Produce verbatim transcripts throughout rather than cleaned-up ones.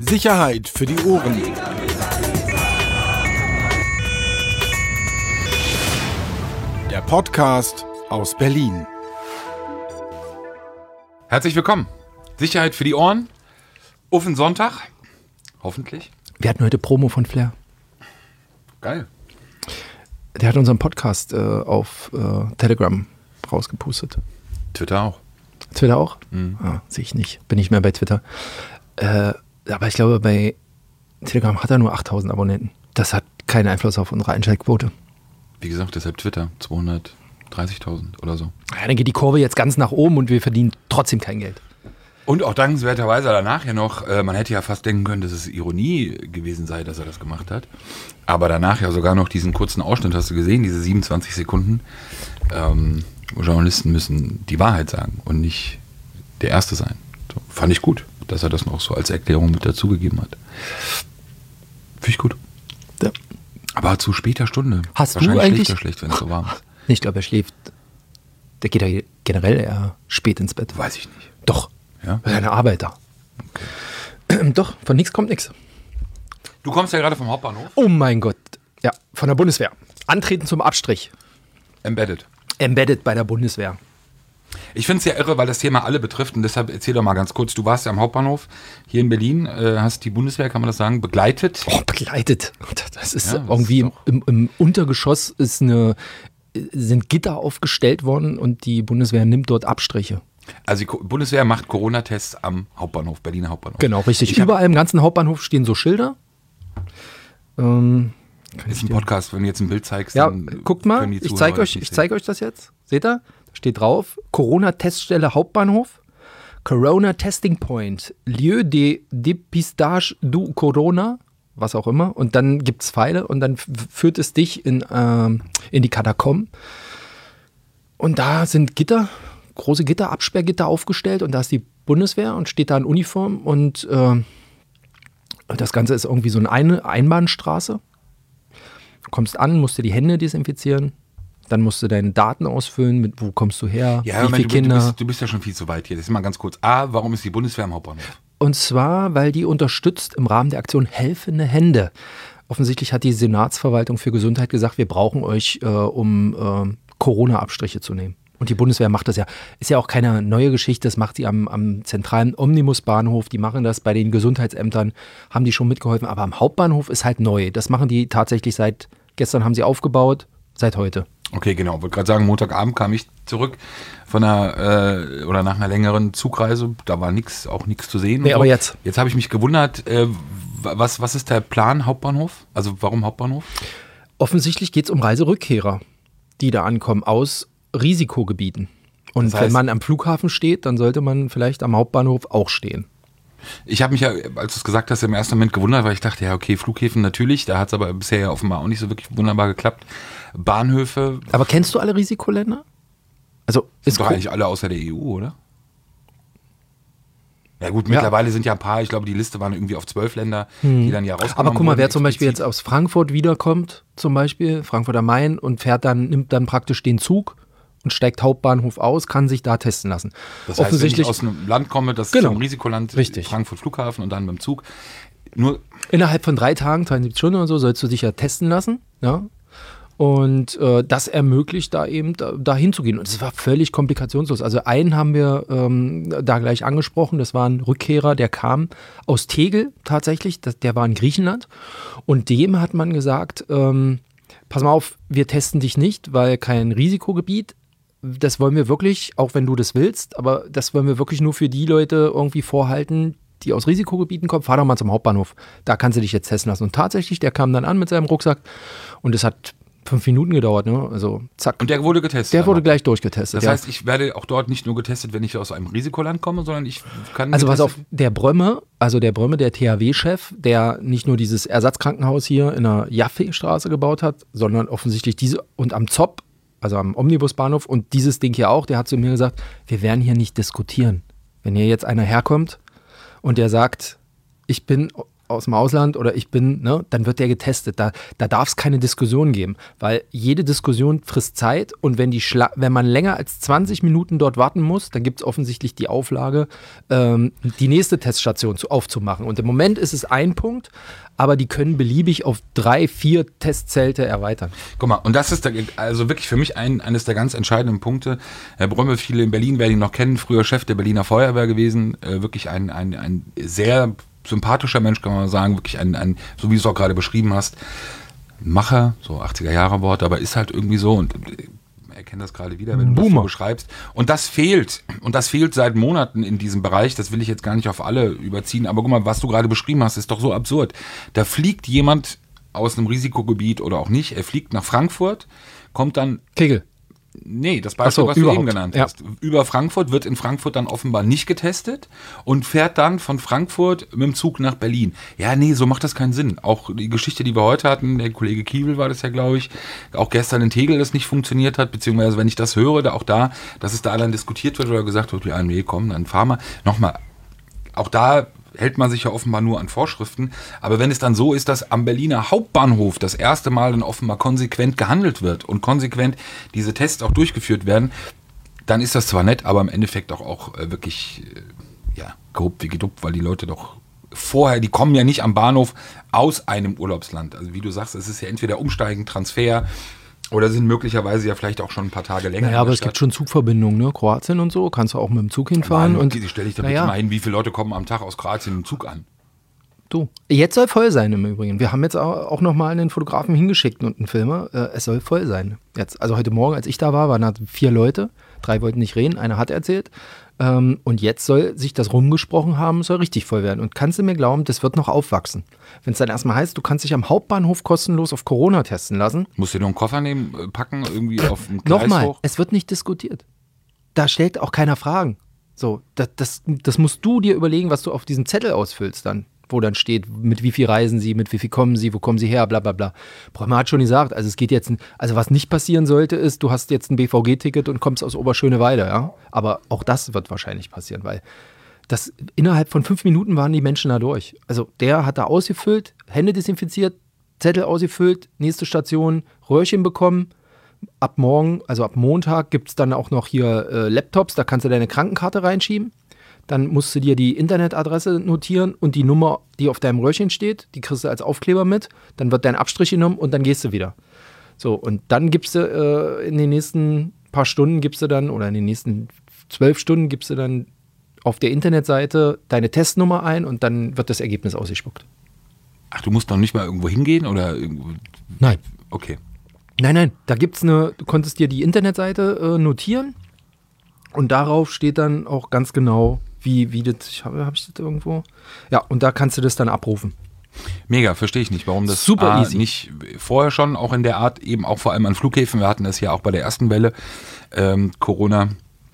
Sicherheit für die Ohren. Der Podcast aus Berlin. Herzlich willkommen. Sicherheit für die Ohren. Auf den Sonntag. Hoffentlich. Wir hatten heute Promo von Flair. Geil. Der hat unseren Podcast äh, auf äh, Telegram rausgepustet. Twitter auch. Twitter auch? Mhm. Ah, sehe ich nicht. Bin nicht mehr bei Twitter. Äh, aber ich glaube, bei Telegram hat er nur achttausend Abonnenten. Das hat keinen Einfluss auf unsere Einschaltquote. Wie gesagt, deshalb Twitter. zweihundertdreißigtausend oder so. Ja, dann geht die Kurve jetzt ganz nach oben und wir verdienen trotzdem kein Geld. Und auch dankenswerterweise danach ja noch, äh, man hätte ja fast denken können, dass es Ironie gewesen sei, dass er das gemacht hat. Aber danach ja sogar noch diesen kurzen Ausschnitt, hast du gesehen, diese siebenundzwanzig Sekunden. Ähm, Journalisten müssen die Wahrheit sagen und nicht der Erste sein. So, fand ich gut, dass er das noch so als Erklärung mit dazugegeben hat. Finde ich gut. Ja. Aber zu später Stunde. Hast du Wahrscheinlich eigentlich- schläft er schlecht, wenn es so warm ist. Ich glaube, er schläft. Der geht ja generell eher spät ins Bett. Weiß ich nicht. Doch. Ja? Weil er eine Arbeiter. Doch, von nichts kommt nichts. Du kommst ja gerade vom Hauptbahnhof. Oh mein Gott. Ja, von der Bundeswehr. Antreten zum Abstrich. Embedded. Embedded bei der Bundeswehr. Ich finde es ja irre, weil das Thema alle betrifft und deshalb erzähl doch mal ganz kurz. Du warst ja am Hauptbahnhof hier in Berlin, äh, hast die Bundeswehr, kann man das sagen, begleitet. Oh, begleitet. Das ist Ja, das irgendwie ist im, im, im Untergeschoss ist eine, sind Gitter aufgestellt worden und die Bundeswehr nimmt dort Abstriche. Also die Ko- Bundeswehr macht Corona-Tests am Hauptbahnhof, Berliner Hauptbahnhof. Genau, richtig. Ich hab- Überall im ganzen Hauptbahnhof stehen so Schilder. Ähm, kann Ist ich ein dir- Podcast, wenn du jetzt ein Bild zeigst, Ja, dann guckt mal, können die ich Zuhörer zeige das euch, nicht ich sehen. zeig euch das jetzt. Seht ihr? Da steht drauf, Corona-Teststelle Hauptbahnhof, Corona Testing Point, Lieu de Dépistage du Corona, was auch immer. Und dann gibt es Pfeile und dann f- führt es dich in, ähm, in die Katakomben. Und da sind Gitter, große Gitter, Absperrgitter aufgestellt und da ist die Bundeswehr und steht da in Uniform und äh, das Ganze ist irgendwie so eine Einbahnstraße. Du kommst an, musst dir die Hände desinfizieren, dann musst du deine Daten ausfüllen, mit wo kommst du her, Ja, wie Moment, viele du, Kinder. Du bist, du bist ja schon viel zu weit hier. Das ist mal ganz kurz. A, warum ist die Bundeswehr am Hauptbahnhof? Und zwar, weil die unterstützt im Rahmen der Aktion Helfende Hände. Offensichtlich hat die Senatsverwaltung für Gesundheit gesagt, wir brauchen euch, äh, um äh, Corona-Abstriche zu nehmen. Und die Bundeswehr macht das ja. Ist ja auch keine neue Geschichte, das macht sie am, am zentralen Omnibusbahnhof. Die machen das bei den Gesundheitsämtern, haben die schon mitgeholfen. Aber am Hauptbahnhof ist halt neu. Das machen die tatsächlich seit, gestern haben sie aufgebaut, seit heute. Okay, genau. Wollte gerade sagen, Montagabend kam ich zurück von einer, äh, oder nach einer längeren Zugreise. Da war nix, auch nichts zu sehen. und Nee, so. aber jetzt. Jetzt habe ich mich gewundert, äh, was, was ist der Plan Hauptbahnhof? Also warum Hauptbahnhof? Offensichtlich geht es um Reiserückkehrer, die da ankommen aus Risikogebieten. Und Das heißt- wenn man am Flughafen steht, dann sollte man vielleicht am Hauptbahnhof auch stehen. Ich habe mich ja, als du es gesagt hast, im ersten Moment gewundert, weil ich dachte, ja okay, Flughäfen natürlich, da hat es aber bisher ja offenbar auch nicht so wirklich wunderbar geklappt. Bahnhöfe, Aber kennst du alle Risikoländer? Also sind ist doch gro- eigentlich alle außer der E U, oder? Ja gut, mittlerweile sind ja ein paar, ich glaube die Liste waren irgendwie auf zwölf Länder, die dann ja rausgenommen Aber guck mal, wurden, wer zum Beispiel jetzt explizit. aus Frankfurt wiederkommt, zum Beispiel Frankfurt am Main und fährt dann, nimmt dann praktisch den Zug und steigt Hauptbahnhof aus, kann sich da testen lassen. Das heißt, wenn ich Offensichtlich aus einem Land komme, das Genau. zum Risikoland, Richtig. Frankfurt Flughafen und dann mit dem Zug, nur innerhalb von drei Tagen, dreiundsiebzig Stunden oder so, sollst du dich ja testen lassen. Ja? Und äh, das ermöglicht da eben, da, da hinzugehen. Und es war völlig komplikationslos. Also einen haben wir ähm, da gleich angesprochen, das war ein Rückkehrer, der kam aus Tegel tatsächlich, das, der war in Griechenland. Und dem hat man gesagt, ähm, pass mal auf, wir testen dich nicht, weil kein Risikogebiet. Das wollen wir wirklich, auch wenn du das willst, aber das wollen wir wirklich nur für die Leute irgendwie vorhalten, die aus Risikogebieten kommen. Fahr doch mal zum Hauptbahnhof, da kannst du dich jetzt testen lassen. Und tatsächlich, der kam dann an mit seinem Rucksack und es hat fünf Minuten gedauert, ne? Also zack. und der wurde getestet. Der wurde aber. gleich durchgetestet. Das ja. heißt, ich werde auch dort nicht nur getestet, wenn ich aus einem Risikoland komme, sondern ich kann Also pass auf, getestet- der Brömme, also der Brömme, der T H W-Chef, der nicht nur dieses Ersatzkrankenhaus hier in der Jaffe-Straße gebaut hat, sondern offensichtlich diese und am Zopp, also am Omnibusbahnhof und dieses Ding hier auch, der hat zu mir gesagt, wir werden hier nicht diskutieren. Wenn hier jetzt einer herkommt und der sagt, ich bin aus dem Ausland oder ich bin, ne, dann wird der getestet. Da, da darf es keine Diskussion geben, weil jede Diskussion frisst Zeit und wenn, die Schla- wenn man länger als zwanzig Minuten dort warten muss, dann gibt es offensichtlich die Auflage, ähm, die nächste Teststation zu, aufzumachen. Und im Moment ist es ein Punkt, aber die können beliebig auf drei, vier Testzelte erweitern. Guck mal, und das ist da, also wirklich für mich ein, eines der ganz entscheidenden Punkte. Herr Brömmel, viele in Berlin werden ihn noch kennen, früher Chef der Berliner Feuerwehr gewesen, äh, wirklich ein, ein, ein sehr sympathischer Mensch, kann man sagen, wirklich ein, ein, so wie du es auch gerade beschrieben hast, Macher, so achtziger-Jahre-Wort, aber ist halt irgendwie so und er kennt das gerade wieder, wenn du das so beschreibst. Und das fehlt, und das fehlt seit Monaten in diesem Bereich, das will ich jetzt gar nicht auf alle überziehen, aber guck mal, was du gerade beschrieben hast, ist doch so absurd. Da fliegt jemand aus einem Risikogebiet oder auch nicht, er fliegt nach Frankfurt, kommt dann... Kegel. Nee, das Beispiel, so, was überhaupt. du eben genannt Ja. hast. Über Frankfurt wird in Frankfurt dann offenbar nicht getestet und fährt dann von Frankfurt mit dem Zug nach Berlin. Ja, nee, so macht das keinen Sinn. Auch die Geschichte, die wir heute hatten, der Kollege Kiewel war das ja, glaube ich, auch gestern in Tegel, das nicht funktioniert hat, beziehungsweise wenn ich das höre, da auch da, dass es da dann diskutiert wird oder gesagt wird, ja, nee, komm, dann fahren wir. Nochmal, auch da hält man sich ja offenbar nur an Vorschriften. Aber wenn es dann so ist, dass am Berliner Hauptbahnhof das erste Mal dann offenbar konsequent gehandelt wird und konsequent diese Tests auch durchgeführt werden, dann ist das zwar nett, aber im Endeffekt auch, auch äh, wirklich äh, ja, gehobt wie geduppt, weil die Leute doch vorher, die kommen ja nicht am Bahnhof aus einem Urlaubsland. Also wie du sagst, es ist ja entweder Umsteigen, Transfer oder sind möglicherweise ja vielleicht auch schon ein paar Tage länger. Naja, aber es gibt schon Zugverbindungen, ne? Kroatien und so, kannst du auch mit dem Zug hinfahren. Mann, und die stelle ich da naja. bitte mal hin, wie viele Leute kommen am Tag aus Kroatien im Zug an? Du, jetzt soll voll sein im Übrigen. Wir haben jetzt auch nochmal einen Fotografen hingeschickt und einen Filmer. Äh, es soll voll sein. Jetzt, also heute Morgen, als ich da war, waren da vier Leute. Drei wollten nicht reden, einer hat erzählt. Ähm, und jetzt soll sich das rumgesprochen haben, soll richtig voll werden. Und kannst du mir glauben, das wird noch aufwachsen. Wenn es dann erstmal heißt, du kannst dich am Hauptbahnhof kostenlos auf Corona testen lassen. Musst du dir noch einen Koffer nehmen, äh, packen, irgendwie auf dem Gleis Nochmal, hoch? es wird nicht diskutiert. Da stellt auch keiner Fragen. So, das, das, das musst du dir überlegen, was du auf diesem Zettel ausfüllst dann. Wo dann steht, mit wie viel reisen sie, mit wie viel kommen sie, wo kommen sie her, bla bla bla. Brömer hat schon gesagt, also es geht jetzt, also was nicht passieren sollte, ist, du hast jetzt ein B V G-Ticket und kommst aus Oberschöneweide, ja. Aber auch das wird wahrscheinlich passieren, weil das innerhalb von fünf Minuten waren die Menschen da durch. Also der hat da ausgefüllt, Hände desinfiziert, Zettel ausgefüllt, nächste Station, Röhrchen bekommen. Ab morgen, also ab Montag gibt es dann auch noch hier äh, Laptops, da kannst du deine Krankenkarte reinschieben. Dann musst du dir die Internetadresse notieren und die Nummer, die auf deinem Röhrchen steht, die kriegst du als Aufkleber mit. Dann wird dein Abstrich genommen und dann gehst du wieder. So, und dann gibst du äh, in den nächsten paar Stunden gibst du dann, oder in den nächsten zwölf Stunden gibst du dann auf der Internetseite deine Testnummer ein und dann wird das Ergebnis ausgespuckt. Ach, du musst doch nicht mal irgendwo hingehen oder irgendwo? Nein. Okay. Nein, nein, da gibt's eine, du konntest dir die Internetseite äh, notieren und darauf steht dann auch ganz genau, wie, wie das, habe hab ich das irgendwo? Ja, und da kannst du das dann abrufen. Mega, verstehe ich nicht, warum das Super A, easy. nicht vorher schon, auch in der Art, eben auch vor allem an Flughäfen, wir hatten das ja auch bei der ersten Welle, ähm, Corona,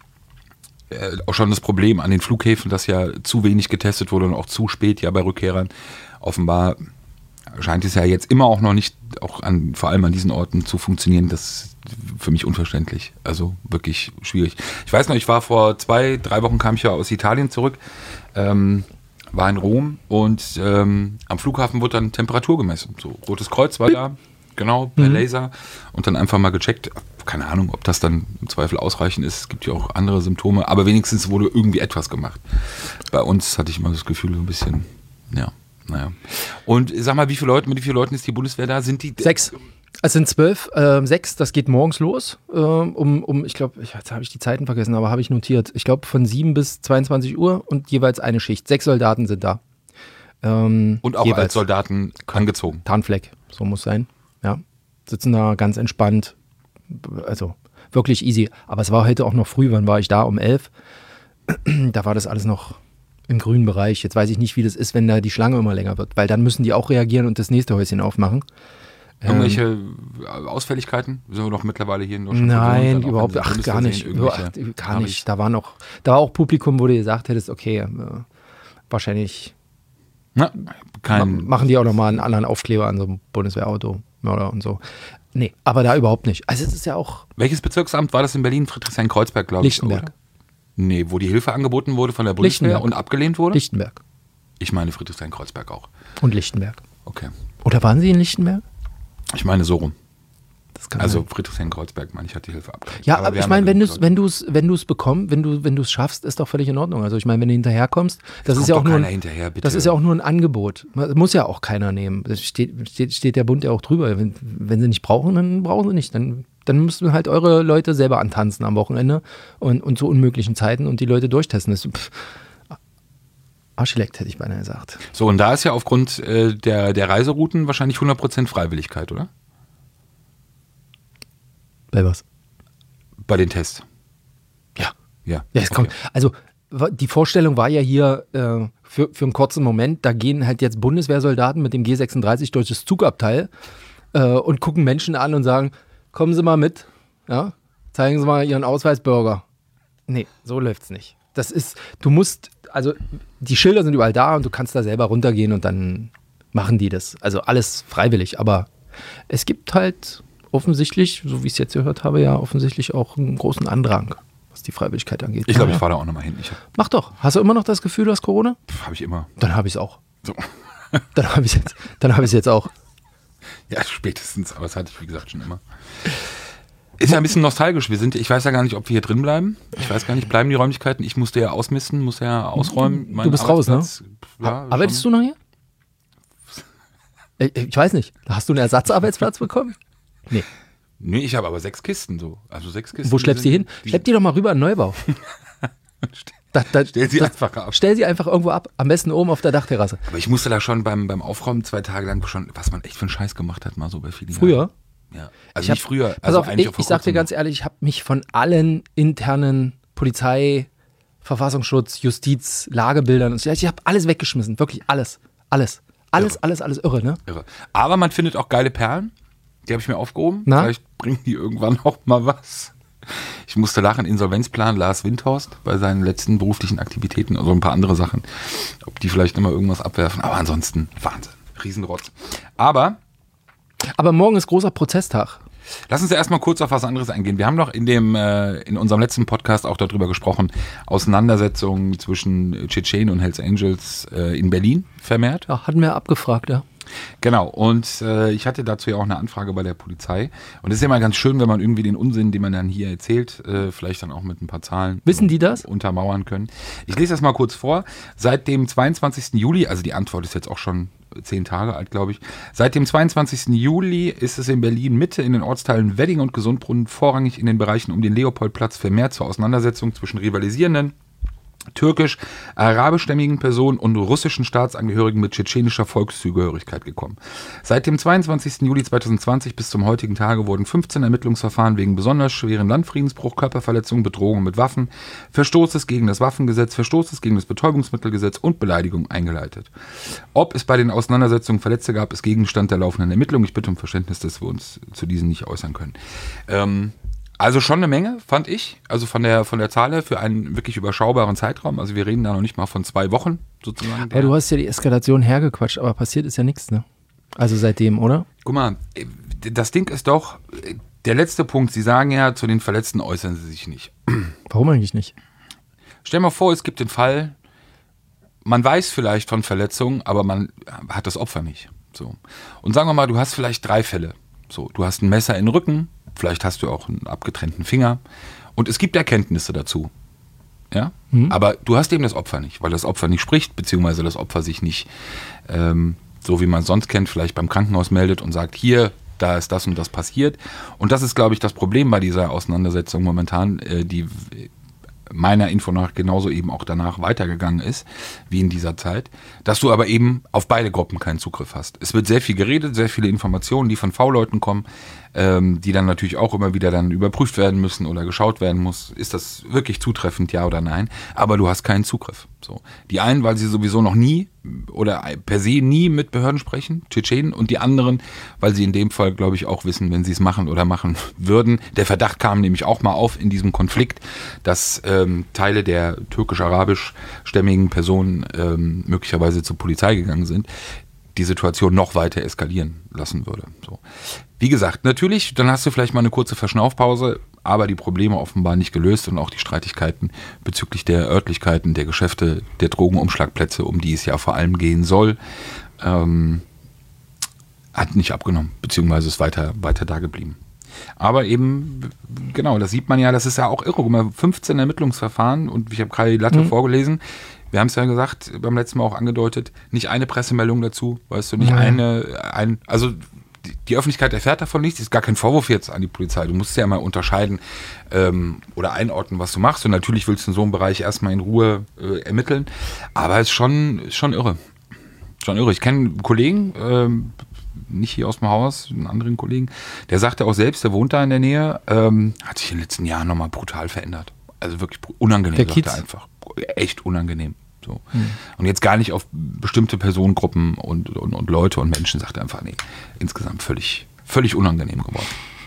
äh, auch schon das Problem an den Flughäfen, dass ja zu wenig getestet wurde und auch zu spät ja bei Rückkehrern. Offenbar scheint es ja jetzt immer auch noch nicht, auch an, vor allem an diesen Orten zu funktionieren. Das ist für mich unverständlich. Also wirklich schwierig. Ich weiß noch, ich war vor zwei, drei Wochen kam ich ja aus Italien zurück, ähm, war in Rom und ähm, am Flughafen wurde dann Temperatur gemessen. So, Rotes Kreuz war da, genau, per Mhm. Laser und dann einfach mal gecheckt. Keine Ahnung, ob das dann im Zweifel ausreichend ist. Es gibt ja auch andere Symptome, aber wenigstens wurde irgendwie etwas gemacht. Bei uns hatte ich immer das Gefühl, so ein bisschen, ja. Naja. Und sag mal, wie viele Leute, mit wie vielen Leuten ist die Bundeswehr da? Sind die Sechs. Es sind zwölf, äh, sechs, das geht morgens los. Äh, um, um, ich glaube, jetzt habe ich die Zeiten vergessen, aber habe ich notiert. Ich glaube, von sieben bis zweiundzwanzig Uhr und jeweils eine Schicht. Sechs Soldaten sind da. Ähm, Und auch jeweils. als Soldaten angezogen. Tarnfleck, so muss sein. Ja. Sitzen da ganz entspannt. Also wirklich easy. Aber es war heute auch noch früh. Wann war ich da? Um elf. Da war das alles noch im grünen Bereich. Jetzt weiß ich nicht, wie das ist, wenn da die Schlange immer länger wird, weil dann müssen die auch reagieren und das nächste Häuschen aufmachen. Irgendwelche Ähm, Ausfälligkeiten? Sind wir doch mittlerweile hier in Deutschland Nein, gewohnt, dann auch überhaupt, wenn sie ach, Bundeswehr gar sehen, nicht. irgendwelche Ach, gar Hab nicht. ich- Da war noch, da war auch Publikum, wo du gesagt hättest, okay, äh, wahrscheinlich Na, ma kein, machen die auch nochmal einen anderen Aufkleber an so einem Bundeswehrauto oder und so. Nee, aber da überhaupt nicht. Also es ist ja auch welches Bezirksamt war das in Berlin? Friedrichshain-Kreuzberg, glaube ich. Lichtenberg. Oder? Nee, wo die Hilfe angeboten wurde von der Bundeswehr Lichtenberg. und abgelehnt wurde? Lichtenberg. Ich meine Friedrichshain-Kreuzberg auch. Und Lichtenberg. Okay. Oder waren Sie in Lichtenberg? Ich meine so rum. Das kann Also sein. Friedrichshain-Kreuzberg, meine ich, hat die Hilfe abgekriegt. Ja, aber aber wir ich haben meine, ja wenn du genug es wenn du's, wenn du's bekommst, wenn du wenn du es schaffst, ist doch völlig in Ordnung. Also ich meine, wenn du hinterherkommst, das Kommt ist ja auch doch nur ein, keiner hinterher, bitte. das ist ja auch nur ein Angebot. Das muss ja auch keiner nehmen. Das steht, steht, steht der Bund ja auch drüber. Wenn, wenn sie nicht brauchen, dann brauchen sie nicht. Dann, dann müssen halt eure Leute selber antanzen am Wochenende und, und zu unmöglichen Zeiten und die Leute durchtesten. Das ist, pff, Arschleck, hätte ich beinahe gesagt. So, und da ist ja aufgrund äh, der, der Reiserouten wahrscheinlich hundert Prozent Freiwilligkeit, oder? Bei was? Bei den Tests. Ja. Ja, Ja, es okay. kommt. Also wa- die Vorstellung war ja hier äh, für, für einen kurzen Moment, da gehen halt jetzt Bundeswehrsoldaten mit dem G sechsunddreißig durch das Zugabteil äh, und gucken Menschen an und sagen, kommen Sie mal mit, ja? Zeigen Sie mal Ihren Ausweis, Bürger. Nee, so läuft's nicht. Das ist, du musst, also die Schilder sind überall da und du kannst da selber runtergehen und dann machen die das. Also alles freiwillig, aber es gibt halt offensichtlich, so wie ich es jetzt gehört habe, ja offensichtlich auch einen großen Andrang, was die Freiwilligkeit angeht. Ich glaube, Ja. ich fahre da auch nochmal hin. Ich hab, Mach doch. Hast du immer noch das Gefühl, du hast Corona? habe ich immer. Dann habe ich es auch. So. Dann habe ich jetzt, dann habe ich jetzt auch. Ja, spätestens, aber das hatte ich, wie gesagt, schon immer. Ist ja ein bisschen nostalgisch. Wir sind, ich weiß ja gar nicht, ob wir hier drin bleiben. Ich weiß gar nicht, bleiben die Räumlichkeiten? Ich musste ja ausmisten, muss ja ausräumen. Du bist raus, ne? Ja, Arbeitest du noch hier? Ich, ich weiß nicht. Hast du einen Ersatzarbeitsplatz bekommen? Nee. Nee, ich habe aber sechs Kisten so. Also sechs Kisten. Wo schleppst du die hin? Die- Schlepp die doch mal rüber in Neubau. Da, da, Stell sie das- einfach ab. Stell sie einfach irgendwo ab. Am besten oben auf der Dachterrasse. Aber ich musste da schon beim, beim Aufräumen zwei Tage lang schon, was man echt für einen Scheiß gemacht hat, mal so bei vielen. Früher? Ja. Also Ich hab- nicht früher. Pass Also auf, eigentlich ich, vor ich sag dir kurzem ganz ehrlich, ich habe mich von allen internen Polizei, Verfassungsschutz, Justiz, Lagebildern, und so, ich habe alles weggeschmissen. Wirklich alles. Alles. Alles, Irre. alles, alles irre, ne? Irre. Aber man findet auch geile Perlen. Die habe ich mir aufgehoben. Na? Vielleicht bringen die irgendwann auch mal was. Ich musste lachen, Insolvenzplan Lars Windhorst bei seinen letzten beruflichen Aktivitäten, also ein paar andere Sachen. Ob die vielleicht immer irgendwas abwerfen. Aber ansonsten Wahnsinn. Riesenrotz. Aber Aber morgen ist großer Prozesstag. lass uns ja erstmal kurz auf was anderes eingehen. Wir haben doch in dem äh, in unserem letzten Podcast auch darüber gesprochen, Auseinandersetzungen zwischen Tschetschenen und Hells Angels äh, in Berlin vermehrt. Ja, hatten wir abgefragt, ja. Genau, und äh, ich hatte dazu ja auch eine Anfrage bei der Polizei. Und es ist ja immer ganz schön, wenn man irgendwie den Unsinn, den man dann hier erzählt, äh, vielleicht dann auch mit ein paar Zahlen Wissen die das? untermauern können. Ich lese das mal kurz vor. Seit dem zweiundzwanzigsten Juli, also die Antwort ist jetzt auch schon zehn Tage alt, glaube ich. Seit dem zweiundzwanzigsten Juli ist es in Berlin Mitte in den Ortsteilen Wedding und Gesundbrunnen vorrangig in den Bereichen um den Leopoldplatz vermehrt zur Auseinandersetzung zwischen rivalisierenden türkisch-arabischstämmigen Personen und russischen Staatsangehörigen mit tschetschenischer Volkszugehörigkeit gekommen. Seit dem zweiundzwanzigsten Juli zweitausendzwanzig bis zum heutigen Tage wurden fünfzehn Ermittlungsverfahren wegen besonders schweren Landfriedensbruch, Körperverletzung, Bedrohung mit Waffen, Verstoßes gegen das Waffengesetz, Verstoßes gegen das Betäubungsmittelgesetz und Beleidigung eingeleitet. Ob es bei den Auseinandersetzungen Verletzte gab, ist Gegenstand der laufenden Ermittlung. Ich bitte um Verständnis, dass wir uns zu diesen nicht äußern können. Ähm, Also schon eine Menge, fand ich. Also von der, von der Zahl her für einen wirklich überschaubaren Zeitraum. Also wir reden da noch nicht mal von zwei Wochen sozusagen. Ja, du hast ja die Eskalation hergequatscht, aber passiert ist ja nichts, ne? Also seitdem, oder? Guck mal, das Ding ist doch, der letzte Punkt, Sie sagen ja, zu den Verletzten äußern Sie sich nicht. Warum eigentlich nicht? Stell mal vor, es gibt den Fall, man weiß vielleicht von Verletzungen, aber man hat das Opfer nicht. So. Und sagen wir mal, du hast vielleicht drei Fälle. So, du hast ein Messer in den Rücken, vielleicht hast du auch einen abgetrennten Finger und es gibt Erkenntnisse dazu. Ja? Mhm. Aber du hast eben das Opfer nicht, weil das Opfer nicht spricht, beziehungsweise das Opfer sich nicht, ähm, so wie man es sonst kennt, vielleicht beim Krankenhaus meldet und sagt, hier, da ist das und das passiert. Und das ist, glaube ich, das Problem bei dieser Auseinandersetzung momentan, äh, die meiner Info nach genauso eben auch danach weitergegangen ist, wie in dieser Zeit, dass du aber eben auf beide Gruppen keinen Zugriff hast. Es wird sehr viel geredet, sehr viele Informationen, die von V-Leuten kommen, ähm, die dann natürlich auch immer wieder dann überprüft werden müssen oder geschaut werden muss, ist das wirklich zutreffend, ja oder nein, aber du hast keinen Zugriff. So. Die einen, weil sie sowieso noch nie oder per se nie mit Behörden sprechen, Tschetschenen, und die anderen, weil sie in dem Fall, glaube ich, auch wissen, wenn sie es machen oder machen würden. Der Verdacht kam nämlich auch mal auf in diesem Konflikt, dass ähm, Teile der türkisch-arabischstämmigen Personen ähm, möglicherweise zur Polizei gegangen sind. die Situation noch weiter eskalieren lassen würde. So. Wie gesagt, natürlich, dann hast du vielleicht mal eine kurze Verschnaufpause, aber die Probleme offenbar nicht gelöst und auch die Streitigkeiten bezüglich der Örtlichkeiten, der Geschäfte, der Drogenumschlagplätze, um die es ja vor allem gehen soll, ähm, hat nicht abgenommen, beziehungsweise ist weiter, weiter da geblieben. Aber eben, genau, das sieht man ja, das ist ja auch irre. Guck mal, fünfzehn Ermittlungsverfahren und ich habe gerade die Latte mhm. vorgelesen. Wir haben es ja gesagt, beim letzten Mal auch angedeutet, nicht eine Pressemeldung dazu, weißt du, nicht mhm. eine, ein, also die, die Öffentlichkeit erfährt davon nichts, ist gar kein Vorwurf jetzt an die Polizei. Du musst ja mal unterscheiden ähm, oder einordnen, was du machst und natürlich willst du in so einem Bereich erstmal in Ruhe äh, ermitteln, aber es ist schon, ist schon irre. Schon irre. Ich kenne einen Kollegen, ähm, nicht hier aus dem Haus, einen anderen Kollegen, der sagte auch selbst, der wohnt da in der Nähe, ähm, hat sich in den letzten Jahren nochmal brutal verändert. Also wirklich unangenehm, der sagt Kiez. er einfach. Echt unangenehm. So. Hm. Und jetzt gar nicht auf bestimmte Personengruppen und, und, und Leute und Menschen, sagt er einfach, nee, insgesamt völlig, völlig unangenehm geworden.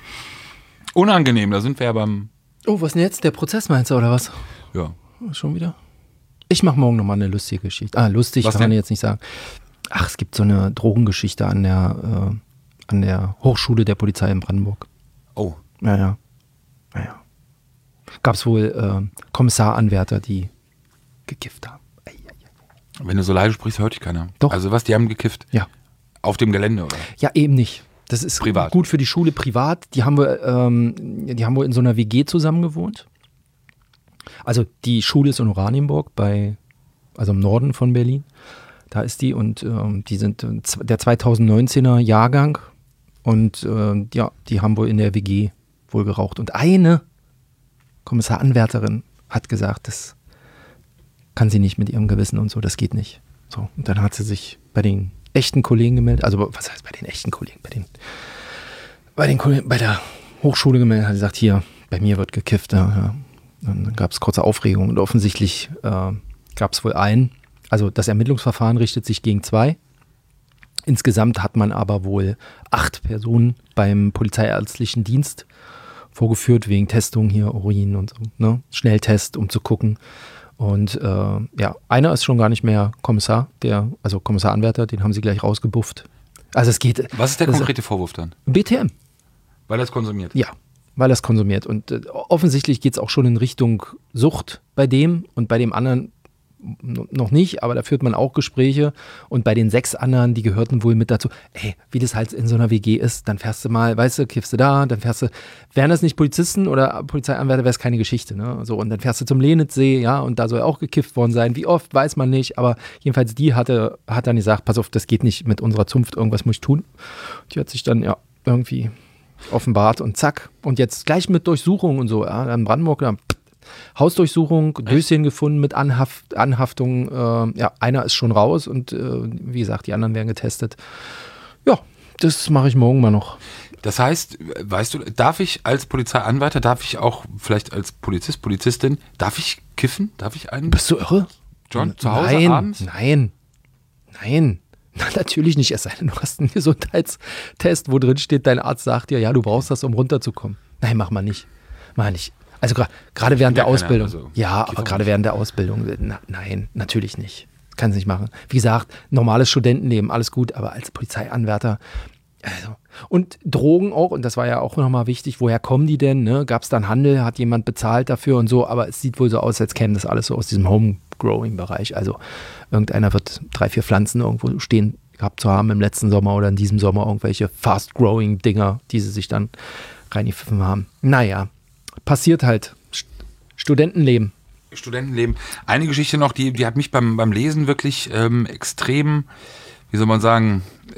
Unangenehm, da sind wir ja beim... Oh, was denn jetzt? Der Prozess meinst du, oder was? Ja. Schon wieder? Ich mache morgen nochmal eine lustige Geschichte. Ah, lustig was kann denn? man jetzt nicht sagen. Ach, es gibt so eine Drogengeschichte an der, äh, an der Hochschule der Polizei in Brandenburg. Oh. Ja, ja. Ja, ja. Gab es wohl äh, Kommissaranwärter, die gekifft haben. Ei, ei, ei. Wenn du so leise sprichst, hört dich keiner. Doch. Also was, die haben gekifft? Ja. Auf dem Gelände, oder? Ja, eben nicht. Das ist privat. Gut für die Schule privat. Die haben wir, ähm, die haben wir in so einer W G zusammen gewohnt. Also die Schule ist in Oranienburg, bei, also im Norden von Berlin. Da ist die und ähm, die sind der zweitausendneunzehner Jahrgang und äh, ja, die haben wohl in der W G wohl geraucht. Und eine Kommissaranwärterin hat gesagt, das kann sie nicht mit ihrem Gewissen und so, das geht nicht. So, und dann hat sie sich bei den echten Kollegen gemeldet, also was heißt bei den echten Kollegen, bei den, bei den Kollegen, bei der Hochschule gemeldet, hat gesagt, hier, bei mir wird gekifft. Ja, ja. Dann gab es kurze Aufregung und offensichtlich äh, gab es wohl einen. Also das Ermittlungsverfahren richtet sich gegen zwei. Insgesamt hat man aber wohl acht Personen beim polizeiärztlichen Dienst vorgeführt, wegen Testung hier, Urin und so, ne? Schnelltest, um zu gucken. Und äh, ja, einer ist schon gar nicht mehr Kommissar, der, also Kommissaranwärter, den haben sie gleich rausgebufft. Also es geht. Was ist der das, konkrete Vorwurf dann? B T M. Weil er es konsumiert? Ja, weil er es konsumiert. Und äh, offensichtlich geht es auch schon in Richtung Sucht bei dem und bei dem anderen noch nicht, aber da führt man auch Gespräche und bei den sechs anderen, die gehörten wohl mit dazu, ey, wie das halt in so einer W G ist, dann fährst du mal, weißt du, kiffst du da, dann fährst du, wären das nicht Polizisten oder Polizeianwärter, wäre es keine Geschichte, ne, so, und dann fährst du zum Lenitzsee, ja, und da soll auch gekifft worden sein, wie oft, weiß man nicht, aber jedenfalls die hatte, hat dann gesagt, pass auf, das geht nicht mit unserer Zunft, irgendwas muss ich tun. Die hat sich dann, ja, irgendwie offenbart und zack, und jetzt gleich mit Durchsuchung und so, ja, in Brandenburg, dann Hausdurchsuchung, Döschen gefunden mit Anhaft, Anhaftung. Äh, ja, einer ist schon raus und äh, wie gesagt, die anderen werden getestet. Ja, das mache ich morgen mal noch. Das heißt, weißt du, darf ich als Polizeianwärter, darf ich auch vielleicht als Polizist, Polizistin, darf ich kiffen? Darf ich einen? Bist du irre? John, zu Hause nein, abends? Nein, nein. Na, natürlich nicht, es sei denn, du hast einen Gesundheitstest, wo drin steht, dein Arzt sagt dir, ja, du brauchst das, um runterzukommen. Nein, mach mal nicht. Mach nicht. Also gerade während der Ausbildung. Also, ja, aber gerade während der Ausbildung. Na, nein, natürlich nicht. Kann es nicht machen. Wie gesagt, normales Studentenleben, alles gut, aber als Polizeianwärter. Also. Und Drogen auch, und das war ja auch nochmal wichtig, woher kommen die denn? Ne? Gab es dann Handel, hat jemand bezahlt dafür und so, aber es sieht wohl so aus, als käme das alles so aus diesem Home-Growing-Bereich. Also irgendeiner wird drei, vier Pflanzen irgendwo stehen gehabt zu haben im letzten Sommer oder in diesem Sommer, irgendwelche Fast-Growing-Dinger, die sie sich dann reingepfiffen haben. Naja. Passiert halt. Studentenleben. Studentenleben. Eine Geschichte noch, die, die hat mich beim, beim Lesen wirklich ähm, extrem, wie soll man sagen,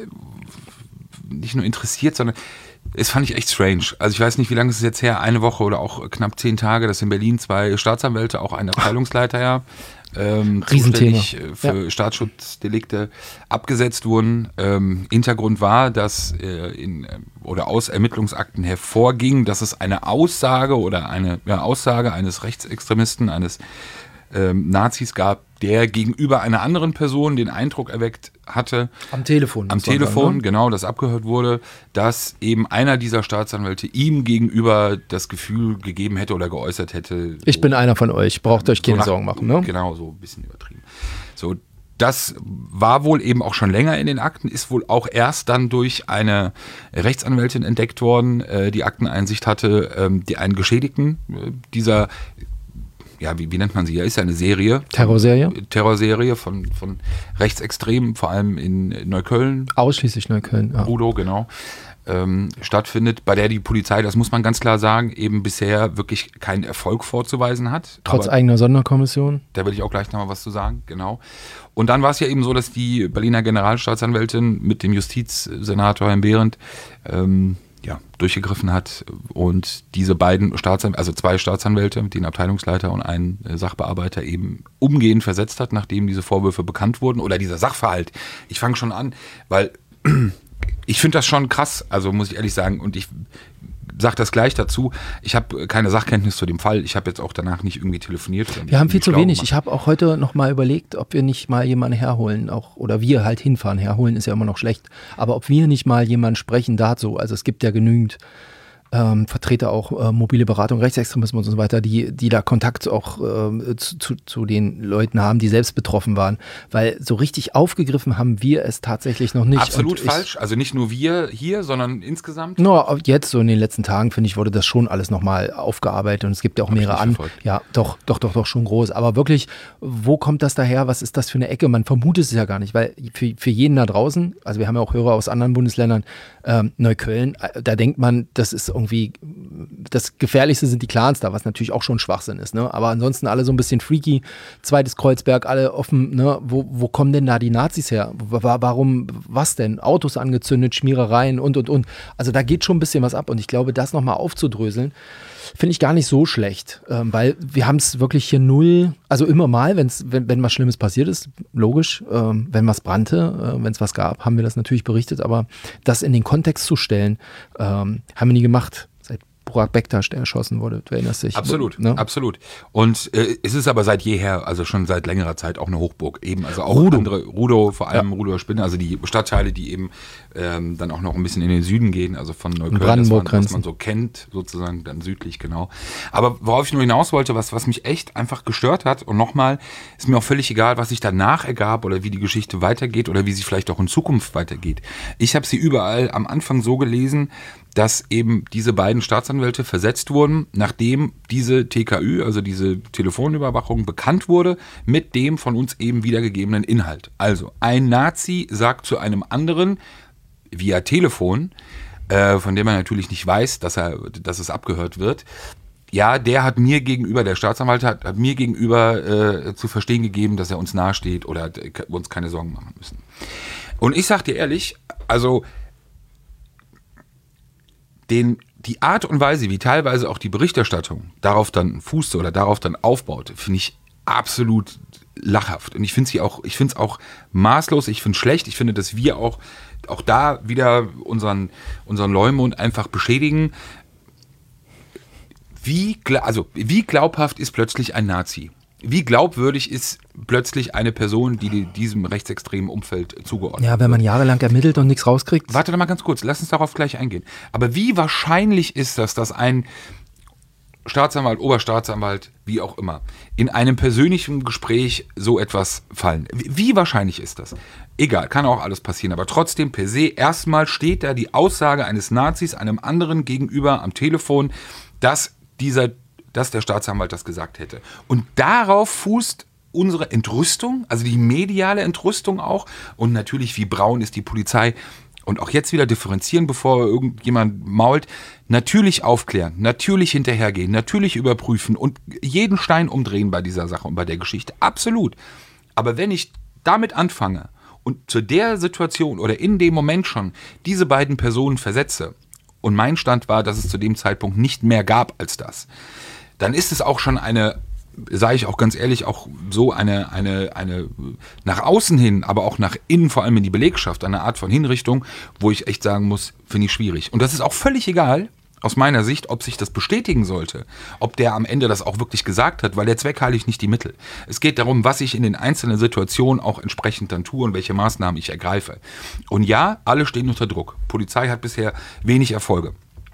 nicht nur interessiert, sondern es fand ich echt strange. Also ich weiß nicht, wie lange ist es jetzt her, eine Woche oder auch knapp zehn Tage, dass in Berlin zwei Staatsanwälte, auch ein Abteilungsleiter ja, ähm, Riesenthema. zuständig für ja. Staatsschutzdelikte abgesetzt wurden. Ähm, Hintergrund war, dass äh, in, oder aus Ermittlungsakten hervorging, dass es eine Aussage oder eine ja, Aussage eines Rechtsextremisten, eines ähm, Nazis gab, der gegenüber einer anderen Person den Eindruck erweckt hatte, am Telefon, am Telefon, sagen, ne? Genau, das abgehört wurde, dass eben einer dieser Staatsanwälte ihm gegenüber das Gefühl gegeben hätte oder geäußert hätte. Ich so, bin einer von euch, braucht euch keine so nach, Sorgen machen, ne? Genau, so ein bisschen übertrieben. So, das war wohl eben auch schon länger in den Akten, ist wohl auch erst dann durch eine Rechtsanwältin entdeckt worden, äh, die Akteneinsicht hatte, ähm, die einen Geschädigten äh, dieser, ja, wie, wie nennt man sie? Ja, ist ja eine Serie. Terrorserie? Von, Terrorserie von, von Rechtsextremen, vor allem in Neukölln. Ausschließlich Neukölln, ja. Rudow, genau. Ähm, stattfindet, bei der die Polizei, das muss man ganz klar sagen, eben bisher wirklich keinen Erfolg vorzuweisen hat. Trotz Aber eigener Sonderkommission. da will ich auch gleich nochmal was zu sagen, genau. Und dann war es ja eben so, dass die Berliner Generalstaatsanwältin mit dem Justizsenator Herrn Behrendt ähm, ja, durchgegriffen hat und diese beiden Staatsanwälte, also zwei Staatsanwälte, den Abteilungsleiter und einen Sachbearbeiter eben umgehend versetzt hat, nachdem diese Vorwürfe bekannt wurden oder dieser Sachverhalt. Ich fange schon an, weil ich finde das schon krass, also muss ich ehrlich sagen, und ich sage das gleich dazu, ich habe keine Sachkenntnis zu dem Fall, ich habe jetzt auch danach nicht irgendwie telefoniert. Wir haben viel zu wenig, ich habe auch heute noch mal überlegt, ob wir nicht mal jemanden herholen, auch, oder wir halt hinfahren, herholen ist ja immer noch schlecht, aber ob wir nicht mal jemanden sprechen dazu, also es gibt ja genügend Ähm, Vertreter auch äh, mobile Beratung, Rechtsextremismus und so weiter, die, die da Kontakt auch äh, zu, zu, zu den Leuten haben, die selbst betroffen waren. Weil so richtig aufgegriffen haben wir es tatsächlich noch nicht. Absolut und falsch. Also nicht nur wir hier, sondern insgesamt. No, jetzt so in den letzten Tagen, finde ich, wurde das schon alles nochmal aufgearbeitet und es gibt ja auch Hab mehrere an. Ja, doch, doch, doch, doch, schon groß. Aber wirklich, wo kommt das daher? Was ist das für eine Ecke? Man vermutet es ja gar nicht, weil für, für jeden da draußen, also wir haben ja auch Hörer aus anderen Bundesländern, ähm, Neukölln, da denkt man, das ist irgendwie, das Gefährlichste sind die Clans da, was natürlich auch schon Schwachsinn ist, ne? Aber ansonsten alle so ein bisschen freaky, zweites Kreuzberg, alle offen, ne? Wo, wo kommen denn da die Nazis her? Warum, was denn? Autos angezündet, Schmierereien und, und, und. Also da geht schon ein bisschen was ab und ich glaube, das nochmal aufzudröseln, finde ich gar nicht so schlecht, ähm, weil wir haben es wirklich hier null, also immer mal, wenn's, wenn, wenn was Schlimmes passiert ist, logisch, ähm, wenn was brannte, äh, wenn es was gab, haben wir das natürlich berichtet, aber das in den Kontext zu stellen, ähm, haben wir nie gemacht. Seit Burak Bektaş, der erschossen wurde, du erinnerst dich. Absolut, ne? absolut. Und äh, es ist aber seit jeher, also schon seit längerer Zeit auch eine Hochburg. Eben, also auch Rudow. andere, Rudow, vor allem Ja. Rudower Spinne, also die Stadtteile, die eben ähm, dann auch noch ein bisschen in den Süden gehen, also von Neukölln, Brandenburg das man, was grenzen. man so kennt, sozusagen dann südlich, genau. Aber worauf ich nur hinaus wollte, was, was mich echt einfach gestört hat, und nochmal, ist mir auch völlig egal, was sich danach ergab oder wie die Geschichte weitergeht oder wie sie vielleicht auch in Zukunft weitergeht. Ich habe sie überall am Anfang so gelesen, dass eben diese beiden Staatsanwälte versetzt wurden, nachdem diese T K Ü, also diese Telefonüberwachung, bekannt wurde mit dem von uns eben wiedergegebenen Inhalt. Also ein Nazi sagt zu einem anderen via Telefon, äh, von dem man natürlich nicht weiß, dass er, dass es abgehört wird, ja, der hat mir gegenüber, der Staatsanwalt hat, hat mir gegenüber äh, zu verstehen gegeben, dass er uns nahesteht oder äh, uns keine Sorgen machen müssen. Und ich sag dir ehrlich, also Den, die Art und Weise, wie teilweise auch die Berichterstattung darauf dann fußte oder darauf dann aufbaute, finde ich absolut lachhaft. Und ich finde sie auch, ich finde es auch maßlos, ich finde es schlecht, ich finde, dass wir auch, auch da wieder unseren, unseren Leumund einfach beschädigen. Wie, also, wie glaubhaft ist plötzlich ein Nazi? Wie glaubwürdig ist plötzlich eine Person, die diesem rechtsextremen Umfeld zugeordnet wird? Ja, wenn man jahrelang ermittelt und nichts rauskriegt. Warte doch mal ganz kurz, lass uns darauf gleich eingehen. Aber wie wahrscheinlich ist das, dass ein Staatsanwalt, Oberstaatsanwalt, wie auch immer, in einem persönlichen Gespräch so etwas fallen? Wie wahrscheinlich ist das? Egal, kann auch alles passieren, aber trotzdem per se, erstmal steht da die Aussage eines Nazis einem anderen gegenüber am Telefon, dass dieser dass der Staatsanwalt das gesagt hätte. Und darauf fußt unsere Entrüstung, also die mediale Entrüstung auch. Und natürlich, wie braun ist die Polizei. Und auch jetzt wieder differenzieren, bevor irgendjemand mault. Natürlich aufklären, natürlich hinterhergehen, natürlich überprüfen und jeden Stein umdrehen bei dieser Sache und bei der Geschichte. Absolut. Aber wenn ich damit anfange und zu der Situation oder in dem Moment schon diese beiden Personen versetze, und mein Stand war, dass es zu dem Zeitpunkt nicht mehr gab als das, dann ist es auch schon eine, sage ich auch ganz ehrlich, auch so eine, eine, eine nach außen hin, aber auch nach innen, vor allem in die Belegschaft, eine Art von Hinrichtung, wo ich echt sagen muss, finde ich schwierig. Und das ist auch völlig egal, aus meiner Sicht, ob sich das bestätigen sollte, ob der am Ende das auch wirklich gesagt hat, weil der Zweck heiligt nicht die Mittel. Es geht darum, was ich in den einzelnen Situationen auch entsprechend dann tue und welche Maßnahmen ich ergreife. Und ja, alle stehen unter Druck. Polizei hat bisher wenig Erfolge.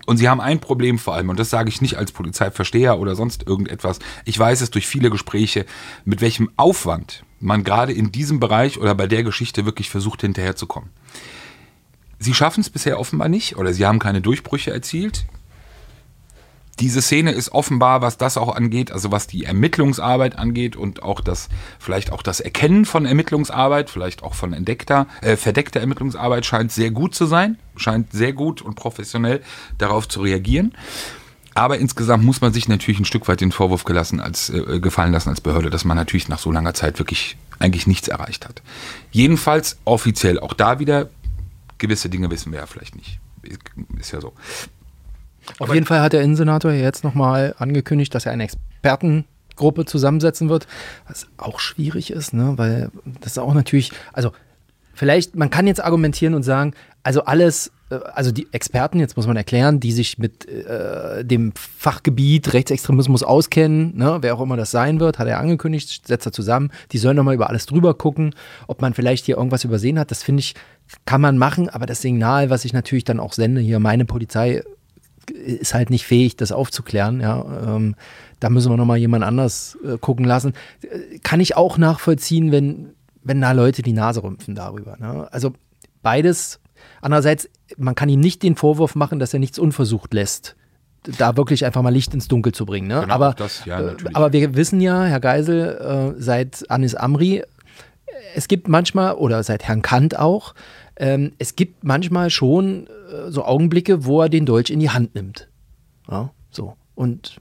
Und sie haben ein Problem vor allem, und das sage ich nicht als Polizeiversteher oder sonst irgendetwas. Ich weiß es durch viele Gespräche, mit welchem Aufwand man gerade in diesem Bereich oder bei der Geschichte wirklich versucht, hinterherzukommen. Sie schaffen es bisher offenbar nicht oder sie haben keine Durchbrüche erzielt. Diese Szene ist offenbar, was das auch angeht, also was die Ermittlungsarbeit angeht und auch das, vielleicht auch das Erkennen von Ermittlungsarbeit, vielleicht auch von entdeckter, äh, verdeckter Ermittlungsarbeit scheint sehr gut zu sein, scheint sehr gut und professionell darauf zu reagieren. Aber insgesamt muss man sich natürlich ein Stück weit den Vorwurf gelassen als, äh, gefallen lassen als Behörde, dass man natürlich nach so langer Zeit wirklich eigentlich nichts erreicht hat. Jedenfalls offiziell auch da wieder, gewisse Dinge wissen wir ja vielleicht nicht. Ist ja so. Auf jeden Fall hat der Innensenator jetzt nochmal angekündigt, dass er eine Expertengruppe zusammensetzen wird, was auch schwierig ist, ne? Weil das ist auch natürlich, also vielleicht, man kann jetzt argumentieren und sagen, also alles, also die Experten, jetzt muss man erklären, die sich mit äh, dem Fachgebiet Rechtsextremismus auskennen, ne? Wer auch immer das sein wird, hat er angekündigt, setzt er zusammen, die sollen nochmal über alles drüber gucken, ob man vielleicht hier irgendwas übersehen hat, das finde ich, kann man machen, aber das Signal, was ich natürlich dann auch sende, hier meine Polizei ist halt nicht fähig, das aufzuklären. Ja. Ähm, da müssen wir nochmal jemand anders äh, gucken lassen. Kann ich auch nachvollziehen, wenn, wenn da Leute die Nase rümpfen darüber. Ne? Also beides. Andererseits, man kann ihm nicht den Vorwurf machen, dass er nichts unversucht lässt, da wirklich einfach mal Licht ins Dunkel zu bringen. Ne? Genau, aber, das, ja, äh, aber wir wissen ja, Herr Geisel, äh, seit Anis Amri, es gibt manchmal, oder seit Herrn Kant auch, ähm, es gibt manchmal schon äh, so Augenblicke, wo er den Dolch in die Hand nimmt. Ja, so. Und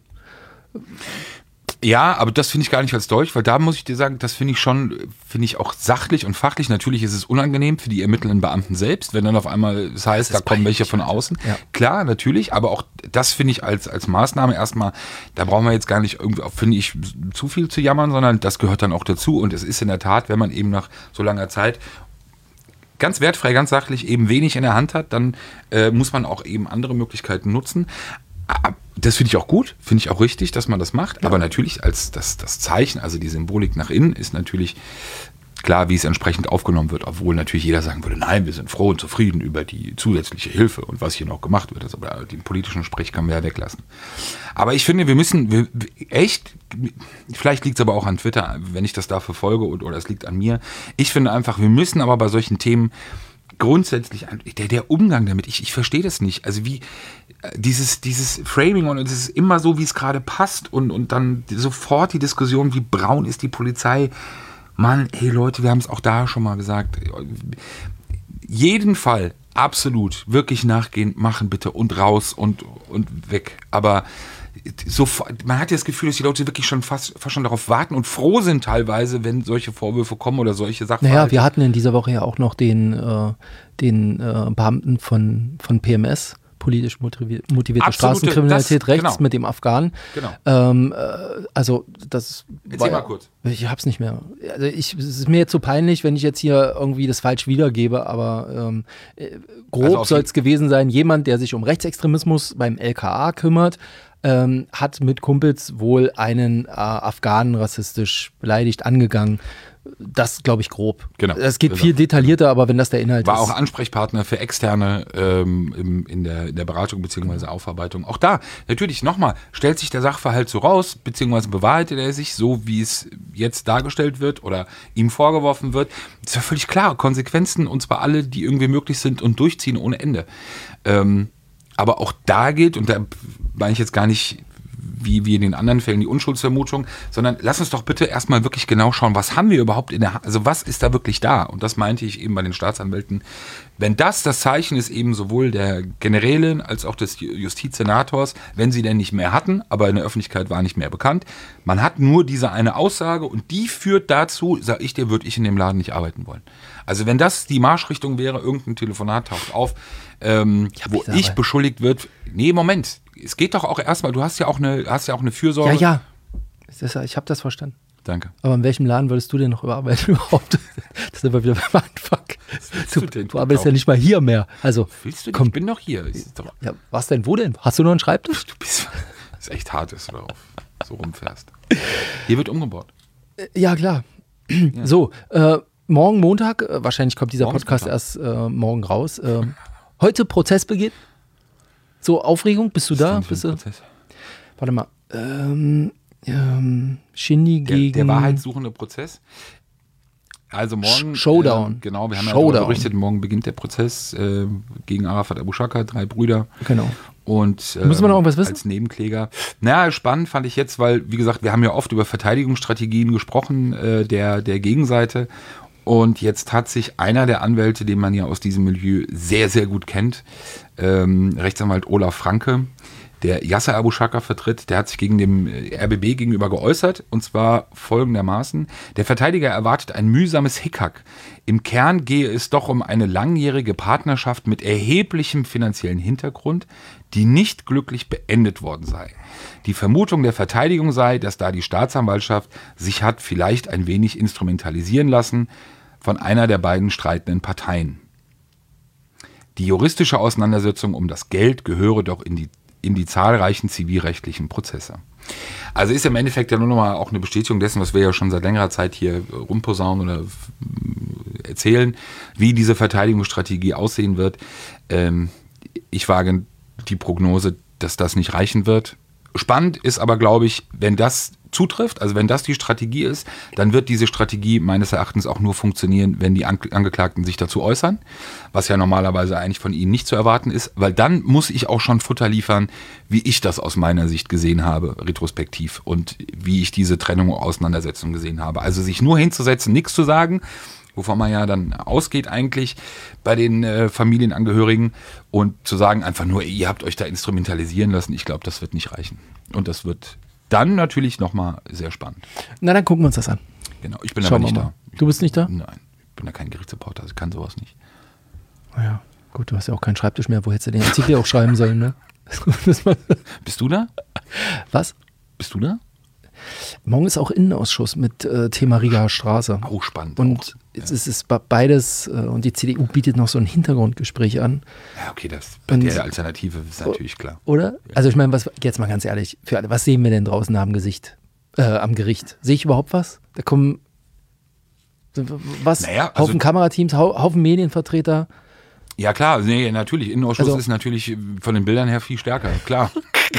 ja, aber das finde ich gar nicht als Dolch, weil da muss ich dir sagen, das finde ich schon, finde ich auch sachlich und fachlich. Natürlich ist es unangenehm für die ermittelnden Beamten selbst, wenn dann auf einmal das heißt, das da kommen welche von außen. Ja. Klar, natürlich, aber auch das finde ich als, als Maßnahme erstmal, da brauchen wir jetzt gar nicht irgendwie, finde ich, zu viel zu jammern, sondern das gehört dann auch dazu. Und es ist in der Tat, wenn man eben nach so langer Zeit ganz wertfrei, ganz sachlich eben wenig in der Hand hat, dann äh, muss man auch eben andere Möglichkeiten nutzen. Das finde ich auch gut, finde ich auch richtig, dass man das macht. Ja. Aber natürlich als das, das Zeichen, also die Symbolik nach innen, ist natürlich klar, wie es entsprechend aufgenommen wird. Obwohl natürlich jeder sagen würde, nein, wir sind froh und zufrieden über die zusätzliche Hilfe und was hier noch gemacht wird. Also, aber den politischen Sprech kann man ja weglassen. Aber ich finde, wir müssen, wir, echt, vielleicht liegt es aber auch an Twitter, wenn ich das dafür folge, oder, oder es liegt an mir. Ich finde einfach, wir müssen aber bei solchen Themen grundsätzlich, der, der Umgang damit, ich, ich verstehe das nicht. Also wie dieses, dieses Framing und es ist immer so, wie es gerade passt und, und dann sofort die Diskussion, wie braun ist die Polizei. Mann, hey Leute, wir haben es auch da schon mal gesagt. Jeden Fall absolut wirklich nachgehen, machen bitte und raus und, und weg. Aber so, man hat ja das Gefühl, dass die Leute wirklich schon fast, fast schon darauf warten und froh sind teilweise, wenn solche Vorwürfe kommen oder solche Sachen. Naja, wir hatten in dieser Woche ja auch noch den, äh, den äh, Beamten von, von P M S, politisch motivierte Absolute, Straßenkriminalität das, rechts genau. mit dem Afghanen. Genau. Ähm, äh, also das Erzähl war, mal kurz. Ich hab's nicht mehr. Also ich, es ist mir jetzt so peinlich, wenn ich jetzt hier irgendwie das falsch wiedergebe, aber ähm, grob also soll es gewesen sein, jemand, der sich um Rechtsextremismus beim L K A kümmert, ähm, hat mit Kumpels wohl einen äh, Afghanen rassistisch beleidigt, angegangen. Das glaube ich grob. Genau. Es geht viel detaillierter, aber wenn das der Inhalt war ist. War auch Ansprechpartner für Externe ähm, im, in, der, in der Beratung bzw. Aufarbeitung. Auch da, natürlich, nochmal, stellt sich der Sachverhalt so raus, beziehungsweise bewahrheitet er sich so, wie es jetzt dargestellt wird oder ihm vorgeworfen wird. Das ist ja völlig klar. Konsequenzen, und zwar alle, die irgendwie möglich sind und durchziehen ohne Ende. Ähm, aber auch da gilt, und da meine ich jetzt gar nicht, wie, wie in den anderen Fällen die Unschuldsvermutung, sondern lass uns doch bitte erstmal wirklich genau schauen, was haben wir überhaupt in der Hand, also was ist da wirklich da? Und das meinte ich eben bei den Staatsanwälten. Wenn das das Zeichen ist eben sowohl der Generälin als auch des Justizsenators, wenn sie denn nicht mehr hatten, aber in der Öffentlichkeit war nicht mehr bekannt, man hat nur diese eine Aussage und die führt dazu, sag ich dir, würde ich in dem Laden nicht arbeiten wollen. Also wenn das die Marschrichtung wäre, irgendein Telefonat taucht auf, ähm, ich wo ich beschuldigt wird, nee, Moment, es geht doch auch erstmal, du hast ja auch eine, hast ja auch eine Fürsorge. Ja, ja, ich habe das verstanden. Danke. Aber in welchem Laden würdest du denn noch überarbeiten überhaupt? Das sind wir wieder beim Anfang. Du, du, du arbeitest ja nicht mal hier mehr. Also, willst du komm. Ich bin doch hier. Doch ja, was denn? Wo denn? Hast du noch einen Schreibtisch? Du bist, das ist echt hart, dass du darauf so rumfährst. Hier wird umgebaut. Ja, klar. Ja. So, äh, morgen Montag, äh, wahrscheinlich kommt dieser Morgens Podcast Montag. erst äh, morgen raus. Äh, heute Prozessbeginn. So, Aufregung, bist du Was ist da? denn für ein Bist du, Prozess? warte mal. Ähm, ähm, Shindy Der, gegen... der wahrheitssuchende Prozess. Also morgen... Sh- Showdown. Äh, genau, wir haben Showdown. ja darüber berichtet, morgen beginnt der Prozess äh, gegen Arafat Abu Shaka, drei Brüder. Genau. Und ähm, Müssen wir noch irgendwas wissen? als Nebenkläger. Naja, spannend fand ich jetzt, weil, wie gesagt, wir haben ja oft über Verteidigungsstrategien gesprochen, äh, der, der Gegenseite. Und jetzt hat sich einer der Anwälte, den man ja aus diesem Milieu sehr, sehr gut kennt, ähm, Rechtsanwalt Olaf Franke, der Yasser Abu Shaka vertritt, der hat sich gegen dem R B B gegenüber geäußert, und zwar folgendermaßen: Der Verteidiger erwartet ein mühsames Hickhack. Im Kern gehe es doch um eine langjährige Partnerschaft mit erheblichem finanziellen Hintergrund, die nicht glücklich beendet worden sei. Die Vermutung der Verteidigung sei, dass da die Staatsanwaltschaft sich hat vielleicht ein wenig instrumentalisieren lassen von einer der beiden streitenden Parteien. Die juristische Auseinandersetzung um das Geld gehöre doch in die in die zahlreichen zivilrechtlichen Prozesse. Also ist im Endeffekt ja nur noch mal auch eine Bestätigung dessen, was wir ja schon seit längerer Zeit hier rumposaunen oder erzählen, wie diese Verteidigungsstrategie aussehen wird. Ähm, ich wage die Prognose, dass das nicht reichen wird. Spannend ist aber, glaube ich, wenn das zutrifft, also wenn das die Strategie ist, dann wird diese Strategie meines Erachtens auch nur funktionieren, wenn die Angeklagten sich dazu äußern, was ja normalerweise eigentlich von ihnen nicht zu erwarten ist, weil dann muss ich auch schon Futter liefern, wie ich das aus meiner Sicht gesehen habe, retrospektiv, und wie ich diese Trennung und Auseinandersetzung gesehen habe. Also sich nur hinzusetzen, nichts zu sagen, wovon man ja dann ausgeht eigentlich bei den äh, Familienangehörigen, und zu sagen einfach nur, ihr habt euch da instrumentalisieren lassen, ich glaube, das wird nicht reichen. Und das wird dann natürlich nochmal sehr spannend. Na, dann gucken wir uns das an. Genau, ich bin Schauen aber nicht wir mal. da. Du bist nicht da? Nein, ich bin ja kein Gerichtsreporter, also ich kann sowas nicht. Ja, gut, du hast ja auch keinen Schreibtisch mehr. Wo hättest du den Artikel auch schreiben sollen, ne? Bist du da? Was? Bist du da? Morgen ist auch Innenausschuss mit äh, Thema Rigaer Straße. Auch spannend. Und auch. es ist, es ist beides, äh, und die C D U bietet noch so ein Hintergrundgespräch an. Ja, okay, das bei Und- der Alternative ist natürlich klar. Oder? Also ich meine, was, jetzt mal ganz ehrlich, für alle, was sehen wir denn draußen am Gesicht, äh, am Gericht? Sehe ich überhaupt was? Da kommen was? Naja, also- Haufen Kamerateams, hau, Haufen Medienvertreter. Ja klar, nee, natürlich, Innenausschuss Also- ist natürlich von den Bildern her viel stärker, klar.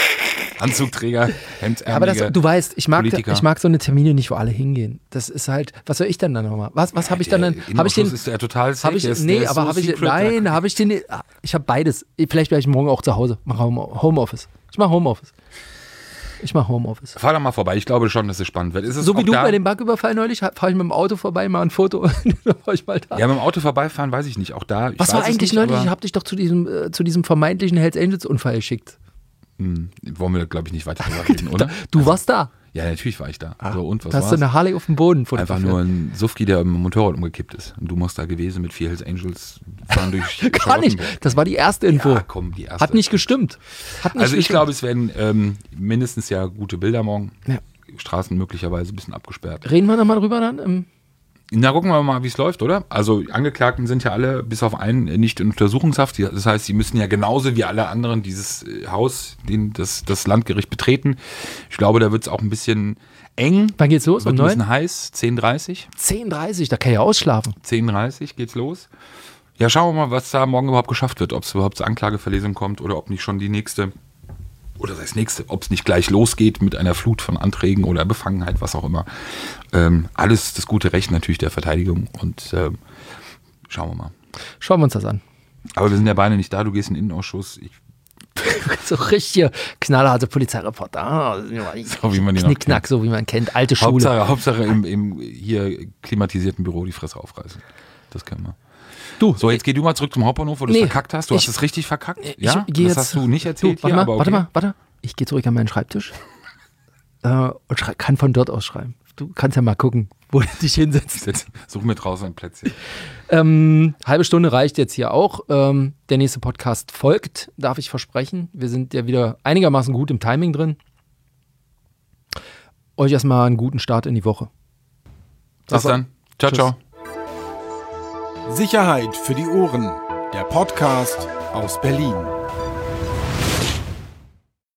Anzugträger, Hemdärmelige, Aber das, du weißt, ich mag, Politiker. ich mag so eine Termine nicht, wo alle hingehen. Das ist halt, was soll ich denn dann nochmal? Was, was habe ich dann dann? Habe ich Innenausschuss den? ist ja total safe, Habe ich, der ist- nee, der ist aber so habe ich, secret, nein, da- habe ich den, ich habe beides. Vielleicht werde ich morgen auch zu Hause, mache Home- Homeoffice. Ich mache Homeoffice. Ich mache Homeoffice. Fahr doch mal vorbei, ich glaube schon, dass es spannend wird. Ist es So wie auch du da? bei dem Banküberfall neulich, fahre ich mit dem Auto vorbei, mal ein Foto, dann war ich mal da. Ja, mit dem Auto vorbeifahren, weiß ich nicht. Auch da. Ich Was war weiß es eigentlich nicht, neulich? aber- Ich habe dich doch zu diesem, äh, zu diesem vermeintlichen Hells Angels Unfall geschickt. Hm, wollen wir, glaube ich, nicht weiter drüber reden, oder? Du warst da. Ja, natürlich war ich da. So, und was Da hast du war's? eine Harley auf dem Boden Einfach fotografiert. nur ein Sufki, der im Motorrad umgekippt ist. Und du musst da gewesen mit vier Hells Angels fahren durch Gar nicht. Charlottenburg. Das war die erste Info. Ja, komm, die erste. Hat nicht gestimmt. Hat nicht Also ich gestimmt. glaube, es werden ähm, mindestens ja gute Bilder morgen. Ja. Straßen möglicherweise ein bisschen abgesperrt. Reden wir nochmal drüber dann? Im Na, gucken wir mal, wie es läuft, oder? Also Angeklagten sind ja alle, bis auf einen, nicht in Untersuchungshaft. Das heißt, sie müssen ja genauso wie alle anderen dieses äh, Haus, den, das, das Landgericht betreten. Ich glaube, da wird es auch ein bisschen eng. Wann geht's los? Um Wird ein bisschen neun? heiß. zehn Uhr dreißig. zehn Uhr dreißig, da kann ich ja ausschlafen. zehn Uhr dreißig geht's los. Ja, schauen wir mal, was da morgen überhaupt geschafft wird. Ob es überhaupt zur Anklageverlesung kommt oder ob nicht schon die nächste, oder das nächste, ob es nicht gleich losgeht mit einer Flut von Anträgen oder Befangenheit, was auch immer. Ähm, alles das gute Recht natürlich der Verteidigung, und ähm, schauen wir mal. Schauen wir uns das an. Aber wir sind ja beide nicht da, du gehst in den Innenausschuss. Ich, So richtig knallharte Polizeireporter. Ah, So wie man die noch Knickknack, so wie man kennt. Alte Schule. Hauptsache, Hauptsache im, im hier klimatisierten Büro die Fresse aufreißen. Das können wir. Du, So, jetzt geh du mal zurück zum Hauptbahnhof, wo du es Nee, verkackt hast. Du ich- hast es richtig verkackt. ich Ja, geh das jetzt- hast du nicht du, erzählt warte hier, mal, aber okay. warte mal, warte. Ich gehe zurück an meinen Schreibtisch äh, und schrei- kann von dort aus schreiben. Du kannst ja mal gucken, wo du dich hinsetzt. Jetzt such mir draußen ein Plätzchen. Ähm, halbe Stunde reicht jetzt hier auch. Ähm, der nächste Podcast folgt, darf ich versprechen. Wir sind ja wieder einigermaßen gut im Timing drin. Euch erstmal einen guten Start in die Woche. Bis Sag- dann. Ciao, Tschüss. ciao. Sicherheit für die Ohren. Der Podcast aus Berlin.